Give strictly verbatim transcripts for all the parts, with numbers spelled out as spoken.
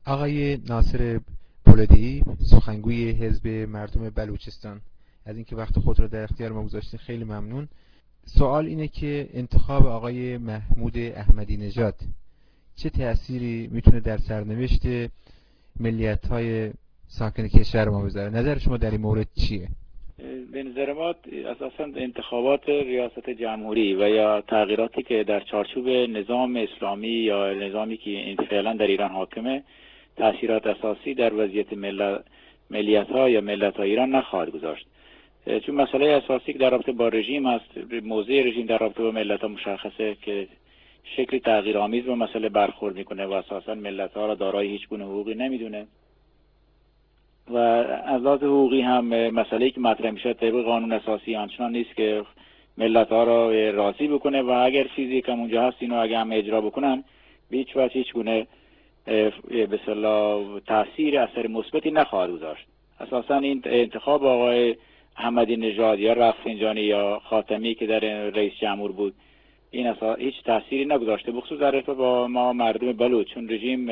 آقای ناصر پولادی، سخنگوی حزب مردم بلوچستان، از اینکه وقت خود را در اختیار ما گذاشتید خیلی ممنون. سوال اینه که انتخاب آقای محمود احمدی نژاد چه تأثیری میتونه در سرنوشت ملیت‌های ساکن کشور ما بذاره؟ نظر شما در این مورد چیه؟ به نظر ما اساساً انتخابات ریاست جمهوری و یا تغییراتی که در چارچوب نظام اسلامی یا نظامی که فعلا در ایران حاکمه تأثیرات اساسی در وضعیت ملت ملیت‌ها یا ملت‌های ایران نخواهد گذاشت، چون مسئله اساسی که در رابطه با رژیم است، موضع رژیم در رابطه با ملت‌ها مشخصه که شکلی تغییرآمیز به مسئله برخورد میکنه و اساساً ملت‌ها را دارای هیچ گونه حقوقی نمیدونه و از لحاظ حقوقی هم مسئله‌ای که مطرح میشه طبق قانون اساسی آنچنان نیست که ملت‌ها را راضی بکنه و اگر چیزی که اونجا هست اینو اگه هم اجرا بکنن به هیچ وجه هیچ گونه به اصطلاح تاثیر اثر مثبتی نخواهد گذاشت. اساساً این انتخاب آقای احمدی نژاد یا رفسنجانی یا خاتمی که در رئیس جمهور بود این اصلا هیچ تأثیری نگذاشته، بخصوص در رابطه با ما مردم بلوچ، چون رژیم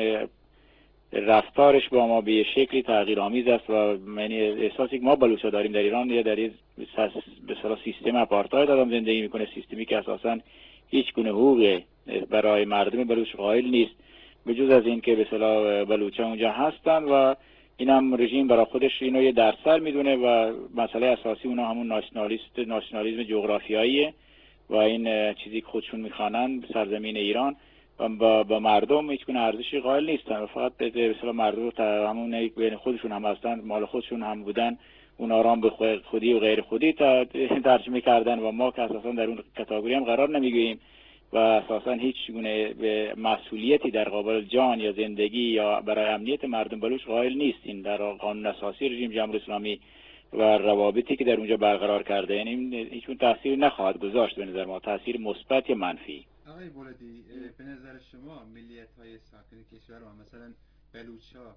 رفتارش با ما به شکلی تغییرآمیز است و یعنی احساسی که ما بلوچا داریم در ایران یا در این به اصطلاح سیستم آپارتاید آدم زندگی میکنه، سیستمی که اساساً هیچ گونه حقوق برای مردم بلوچ قائل نیست به جز از این که به اصطلاح بلوچا اونجا هستن و این هم رژیم برای خودش اینو یه درصد میدونه و مسئله اساسی اونا همون ناسیونالیست ناسیونالیسم جغرافیاییه و این چیزی که خودشون میخوانن سرزمین ایران و با, با مردم هیچ گونه ارزشی قائل نیستن و فقط به اصطلاح مردم همون بین خودشون هم هستن، مال خودشون هم بودن، اون آرام به خودی و غیر خودی ترجمه کردن و ما که اساسا در اون کاتگوری هم قرار نمیگیریم و اساسا هیچ گونه مسئولیتی در قبال جان یا زندگی یا برای امنیت مردم بلوچ قائل نیستیم در قانون اساسی رژیم جمهوری اسلامی و روابطی که در اونجا برقرار کرده، یعنی هیچ تأثیری نخواهد گذاشت به نظر ما، تأثیر مثبت یا منفی. آقای پولادی، به نظر شما ملیت‌های ساکن کشور ما مثلا بلوچ‌ها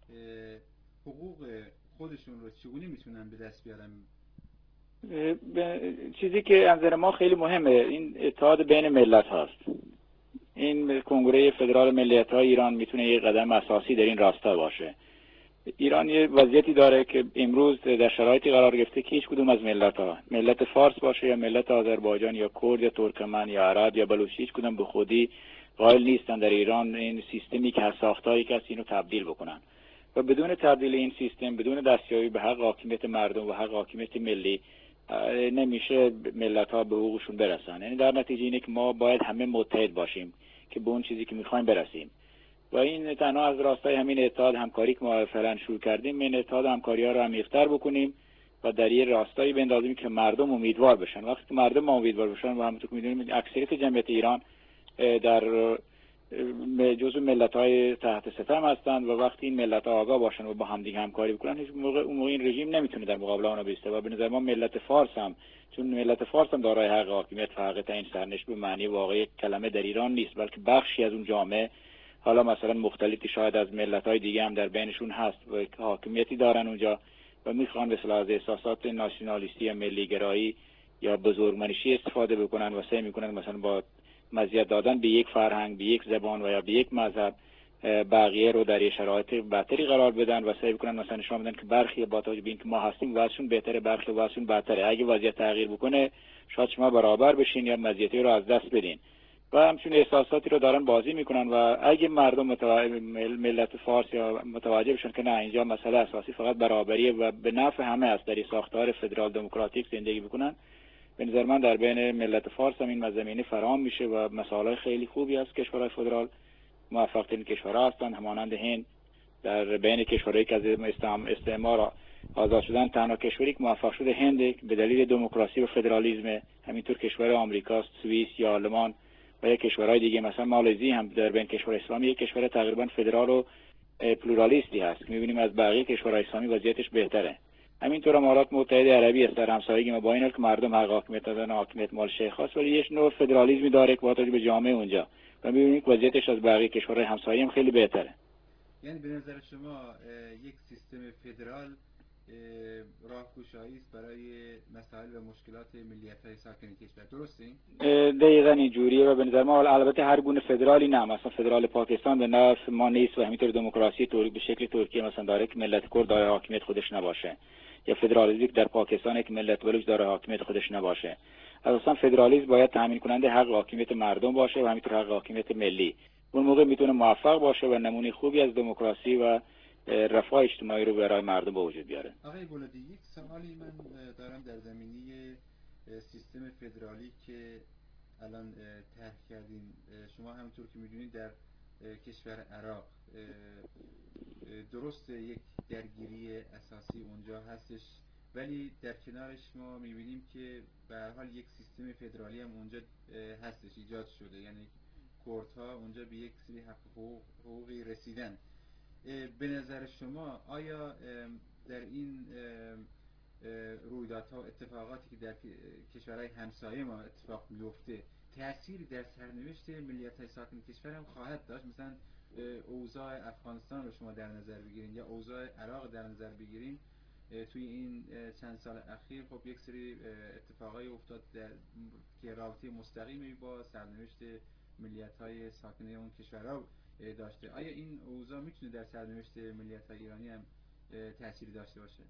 حقوق خودشون رو چگونه میتونن به دست بیارن؟ چیزی که از نظر ما خیلی مهمه این اتحاد بین ملت هاست. این کنگره فدرال ملیت‌های ایران میتونه یک قدم اساسی در این راستا باشه. ایران یه وضعیتی داره که امروز در شرایطی قرار گرفته که هیچ کدوم از ملت‌ها، ملت فارس باشه یا ملت آذربایجان یا کرد یا ترکمن یا عرب یا بلوچ، هیچ کدوم به خودی قائل نیستن در ایران این سیستمی که ساختاری که اینو تبدیل بکنن و بدون تبدیل این سیستم، بدون دستیابی به حق حاکمیت مردم و حق حاکمیت ملی نمیشه ملت‌ها به حقوقشون برسن. یعنی در نتیجه اینه که ما باید همه متحد باشیم که به اون چیزی که می‌خوایم برسیم و این تنها از راستای همین اتحاد همکاری که ما فعلا شروع کردیم، این اتحاد همکاری‌ها رو عمیق‌تر بکنیم و در یه راستایی بندازیم که مردم امیدوار بشن. وقتی که مردم امیدوار بشن و همونطور که می‌دونیم اکثریت جمعیت ایران در جزو ملت‌های تحت ستم هستند و وقتی این ملت‌ها آگاه باشن و با همدیگه همکاری بکنن هیچ موقع اون موقع این رژیم نمیتونه در مقابل اونها بایسته و به نظر ما ملت فارس هم، چون ملت فارس هم دارای حق حاکمیت و حق تعیین سرنوشت به معنی واقعی کلمه در ایران نیست، بلکه بخشی از اون جامعه، حالا مثلا مختلفی شاید از ملت‌های دیگه هم در بینشون هست و حاکمیتی دارن اونجا و میخوان به اصطلاح از احساسات ناسیونالیستی یا ملی‌گرایی یا بزرگمنشی استفاده بکنن و سعی میکنن مثلا با مزیت دادن به یک فرهنگ، به یک زبان و یا به یک مذهب بقیه رو در شرایط بدتری قرار بدن و سعی کنن مثلا نشون بدن که برخی با توجه به اینکه ما هستیم وضعشون بهتره، برخی وضعشون بدتره، اگه وضعیت تغییر بکنه شاید شما برابر بشین یا مزیتی رو از دست بدین و همچون احساساتی رو دارن بازی میکنن و اگه مردم متوجه ملت فارس یا متوجه بشن که نه اینجا مسئله اساسی فقط برابریه و به نفع همه است در این ساختار فدرال دموکراتیک زندگی بکنن، به نظر من در بین ملت فارس هم این زمینه فراهم میشه و مسائل خیلی خوبی است. کشورهای فدرال موفق ترین کشورها هستند، همانند هند در بین کشورهایی که از استعمار آزاد شدن تنها کشوری که موفق شده هند به دلیل دموکراسی و فدرالیسم، همینطور کشور آمریکاست، سوئیس یا آلمان و یا کشورهای دیگه مثلا مالزی هم در بین کشور اسلامی یک کشور تقریبا فدرال و پلورالیستی هست. می‌بینیم از بقیه کشورهای اسلامی وضعیتش بهتره. همینطور امارات متحده عربی است در همسایگی ما با این حال که مردم حق حاکمیت دارن، حاکمیت مال شیخ هاست، ولی یک نوع فدرالیسمی داره که با توجه به جامعه اونجا و می‌بینیم که وضعیتش از بقیه کشورهای همسایه هم خیلی بهتره. یعنی به نظر شما یک سیستم فدرال راهگشایی است برای مسائل و مشکلات ملیت‌های ساکن کشور. درسته این؟ دقیقاً اینجوریه و به نظر ما البته هر گونه فدرالی نه، مثلا فدرال پاکستان به نفع ما نیست و همینطور دموکراسی ترک به شکل ترکیه مثلا داره که ملت کرد داره حاکمیت خودش نباشه، یا فدرالیسم در پاکستان که ملت بلوچ داره حاکمیت خودش نباشه. اساسا فدرالیسم باید تامین کننده حق حاکمیت مردم باشه و همینطور حق حاکمیت ملی. اون موقع میتونه موفق باشه و نمونه خوبی از دموکراسی و رفاه اجتماعی رو برای مردم به وجود بیاره. آقای گلادی، یک سوالی من دارم در زمینه سیستم فدرالی که الان طرح کردین. شما همونطور که میدونید در کشور عراق درست یک درگیری اساسی اونجا هستش، ولی در کنارش ما میبینیم که به هر حال یک سیستم فدرالی هم اونجا هستش، ایجاد شده، یعنی کردها اونجا به یک سری حق حقوق حقوقی رسیدن. به نظر شما آیا در این رویدادها و اتفاقاتی که در کشورهای همسایه ما اتفاق میفته تأثیری در سرنوشت ملیت‌های ساکن کشور هم خواهد داشت؟ مثلا اوضاع افغانستان رو شما در نظر بگیرین یا اوضاع عراق در نظر بگیرین، توی این چند سال اخیر خب یک سری اتفاقای افتاد در که رابطه مستقیمی با سرنوشت ملیت‌های ساکن اون کشورها داشته. آیا این اوضاع میتونه در سرنوشت ملیت‌های ایرانی هم تأثیری داشته باشه؟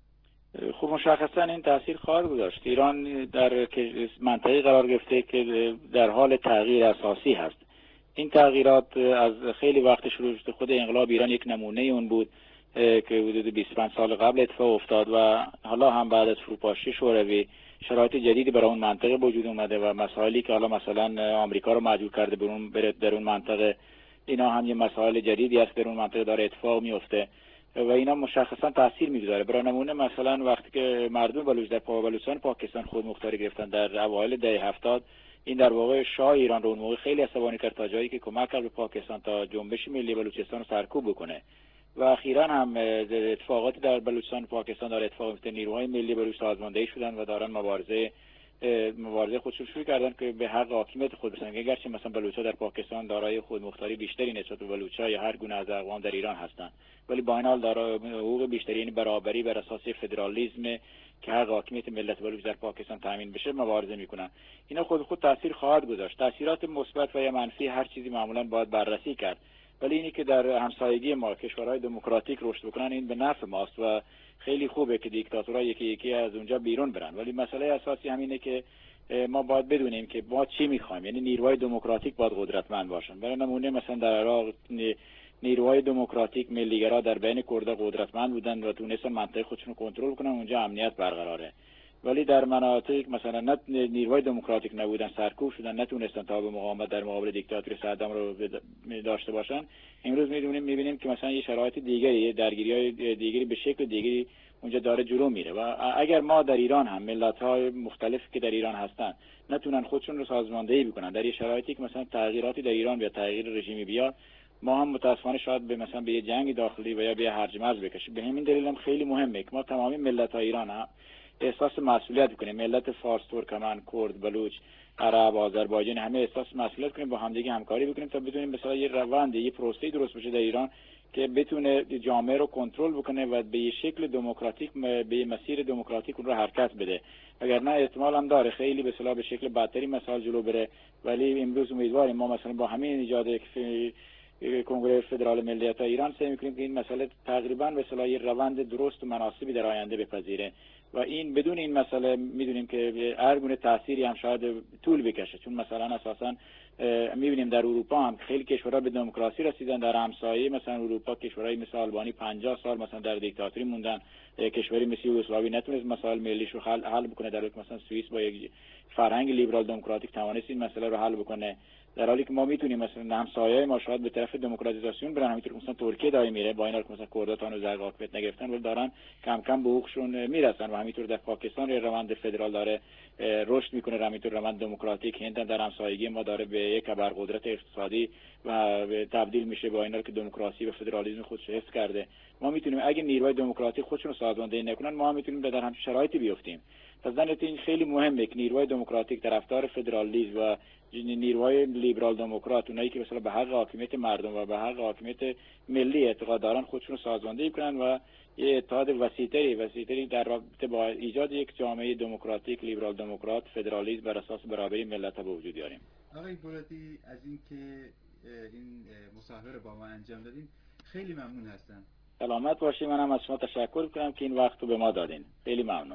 خب مشخصا این تاثیر خواهد گذاشت. ایران در منطقه قرار گرفته که در حال تغییر اساسی هست. این تغییرات از خیلی وقت شروع شده. خود انقلاب ایران یک نمونه اون بود که حدود بیست و پنج سال قبل اتفاق افتاد و حالا هم بعد از فروپاشی شوروی شرایط جدیدی برای اون منطقه وجود اومده و مسائلی که حالا مثلا آمریکا رو مجبور کرده برون بره در اون منطقه، اینا هم یه مسائل جدیدی است در اون منطقه داره اتفاق میفته و اینا مشخصا تاثیر میگذاره. برای نمونه مثلا وقتی که مردم بلوچ در بلوچستان پاکستان خود مختاری گرفتن در اوایل دهه هفتاد، این در واقع شاه ایران رو اون موقع خیلی عصبانی کرد تا جایی که کمک کرد به پاکستان تا جنبش ملی بلوچستان رو سرکوب بکنه و اخیراً هم اتفاقاتی در بلوچستان پاکستان داره اتفاق میفته. نیروهای ملی بلوچ سازماندهی شدن و دارن مبارزه مبارزه خودشون شروع کردن که به حق حاکمیت خود برسن. اگرچه مثلا بلوچ‌ها در پاکستان دارای خودمختاری بیشتری نسبت به بلوچ‌ها یا هر گونه از اقوام در ایران هستند، ولی با این حال دارای حقوق بیشتری، یعنی برابری بر اساس فدرالیسم که حق حاکمیت ملت بلوچ در پاکستان تامین بشه مبارزه میکنن. اینا خود خود تاثیر خواهد گذاشت. تاثیرات مثبت و یا منفی هر چیزی معمولا باید بررسی کرد، ولی اینی که در همسایگی ما کشورهای دموکراتیک رشد بکنن این به نفع ماست و خیلی خوبه که دیکتاتورها یکی یکی از اونجا بیرون برن. ولی مسئله اساسی همینه که ما باید بدونیم که ما چی میخوایم، یعنی نیروهای دموکراتیک باید قدرتمند باشن. برای نمونه مثلا در عراق نیروهای دموکراتیک ملیگرا در بین کردها قدرتمند بودن و تونستن منطقه خودشون رو کنترل کنن، اونجا امنیت برقراره. ولی در مناطق مثلا نه نیروهای دموکراتیک نبودن، سرکوب شدن، نتونستن تا به مقاومت در مقابل دیکتاتوری صدام رو داشته باشن. امروز میدونیم میبینیم که مثلا یه شرایط دیگری، درگیری‌های دیگری به شکل دیگری اونجا داره جلو میره و اگر ما در ایران هم ملت‌های مختلف که در ایران هستن نتونن خودشون رو سازماندهی بکنن در یه شرایطی که مثلا تغییراتی در ایران یا تغییر رژیمی بیاد، ما هم متاسفانه شاید به مثلا به یه جنگ داخلی و یا به هرج مرج بکشیم. به همین دلیل هم خیلی مهمه که ما تمامی ملت‌های ایران هم احساس مسئولیت کنیم. ملت فارس، ترکمن، کرد، بلوچ، عرب، آذربایجانی همه احساس مسئولیت کنیم، با همدیگه همکاری بکنیم تا بتونیم مثلا یه روند، یه پروسه درست بشه در ایران که بتونه جامعه رو کنترل بکنه و به یه شکل دموکراتیک به مسیر دموکراتیک اون رو حرکت بده. اگر نه احتمال هم داره خیلی به اصطلاح به شکل بدتری مثلا جلو بره. ولی امروز امیدواریم ما مثلا با همین ایجاد کنگره فدرال ملیت‌های ایران سعی می‌کنیم که این مسئله تقریباً به اصطلاح یه روند درست و مناسبی در آینده بپذیره و این بدون این مسئله می‌دونیم که هر گونه تأثیری هم شاید طول بکشه، چون مثلا اساساً می‌بینیم در اروپا هم خیلی کشورها به دموکراسی رسیدن. در همسایه مثلا اروپا کشورهای مثل آلبانی پنجاه سال مثلا در دیکتاتوری موندن، کشوری مثل یوگسلاوی نتونست مسائل ملیش رو حل حل بکنه، در حالی که مثلا سوئیس با یک فرهنگ لیبرال دموکراتیک توانست این مسئله رو حل بکنه، در حالی که ما میتونیم مثلا همسایه‌های ما شاید به طرف دموکراتیزاسیون برن. همینطور مثلا ترکیه داره میره، با این حال که مثلا کردها تا هنوز حقوقیت نگرفتن ولی دارن کم کم به حقوقشون میرسن و همینطور در پاکستان روند فدرال داره رشد میکنه، همینطور روند دموکراتیک هند در همسایگی ما داره به یک ابرقدرت اقتصادی و تبدیل میشه، با این حال که دموکراسی و فدرالیسم خودش حفظ کرده. ما میتونیم اگه نیروهای دموکراتیک خودشون رو سازماندهی نکنن ما هم میتونیم در همچین شرایطی بیفتیم. پس ذات این خیلی مهمه که نیروهای دموکراتیک طرفدار فدرالیسم و نیروهای لیبرال دموکرات، اونایی که مثلا به حق حاکمیت مردم و به حق حاکمیت ملی اعتقاد دارن، خودشون رو سازماندهی کنن و یه اتحاد وسیع‌تری وسیع‌تری در رابطه با ایجاد یک جامعه دموکراتیک لیبرال دموکرات فدرالیسم بر اساس برابری ملت‌ها به وجود بیاریم. آقای بولادی از اینکه این مصاحبه رو با ما انجام دادین خیلی ممنون هستم. سلامت باشید. منم از شما تشکر می‌کنم که این وقت رو به ما دادین. خیلی ممنون.